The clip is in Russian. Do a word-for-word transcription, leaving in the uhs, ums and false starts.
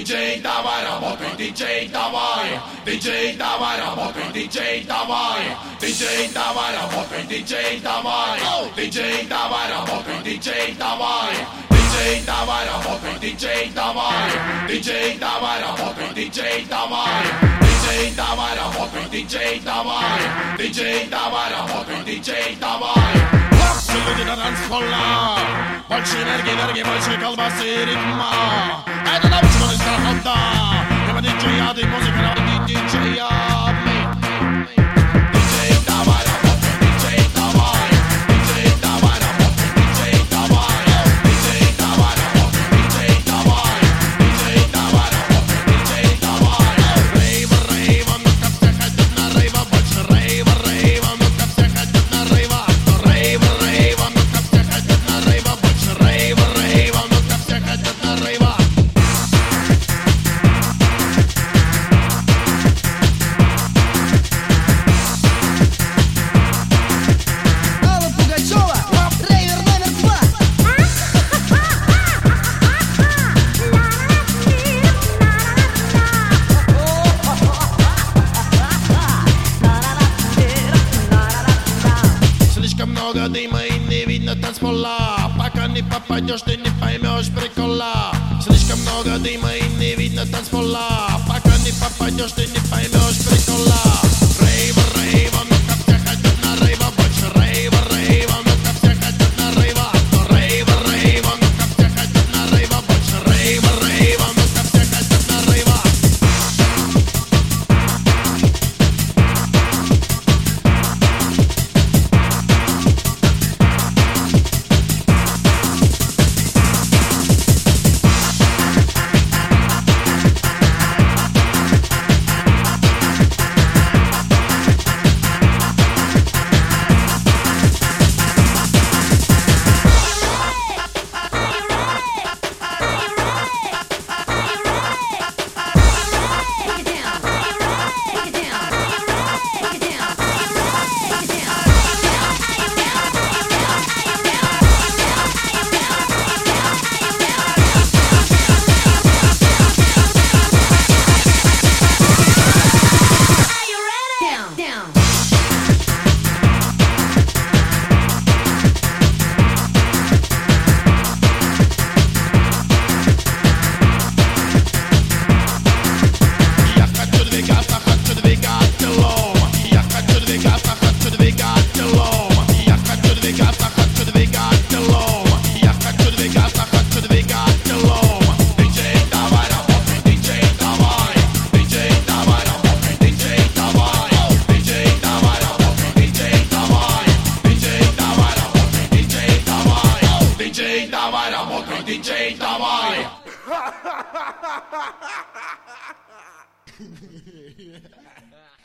Диджей, давай работай, диджей, давай. Диджей, давай работай, диджей, давай. Диджей, давай работай, диджей, давай. Диджей, давай работай, диджей, давай. Диджей, давай работай, диджей, давай. Диджей, давай работай, диджей, давай. Диджей, давай работай, диджей, давай. Диджей, давай работай, диджей, давай. Все люди на танцпола, больше энергии, энергии, больше колбасы и ритма. Это научный страхота. Я диджея, ты музыка, ради диджея. Диджей, давай работай, диджей, давай. Диджей, давай работай, диджей, давай. Диджей, давай работай, диджей, давай. Диджей, давай работай, диджей, давай. Рейва, рейва, ну-ка все хотят на рейва, больше рейва, рейва, ну-ка все хотят на рейва. Рейва, рейва, ну-ка все хотят на рейва, больше рейва, рейва, ну-ка все хотят на рейва. Алла Пугачева, рейвер номер два. Слишком много дыма и не видно танцпола. Пока не попадешь, ты не поймешь прикола. Слишком много дыма и не видно танцпола. Пока не попадешь, ты не поймешь прикола. Рейва, рейва, ну-ка все хотят на рейва, больше рейва, рейва, ну-ка все хотят на рейва. Рейва, рейва, ну-ка все хотят на рейва, больше рейва, рейва, ну-ка все хотят на рейва. Я хочу двигаться, хочу двигать телом. Я хочу двигаться, хочу двигать телом. Я хочу двигаться, хочу двигать телом. Я хочу двигаться, хочу двигать телом. Диджей, давай работай, диджей, давай. Диджей, давай работай, диджей, давай. Диджей, давай работай, диджей, давай. Диджей, давай работай, диджей, давай. Диджей, давай работай, диджей, давай. Yeah.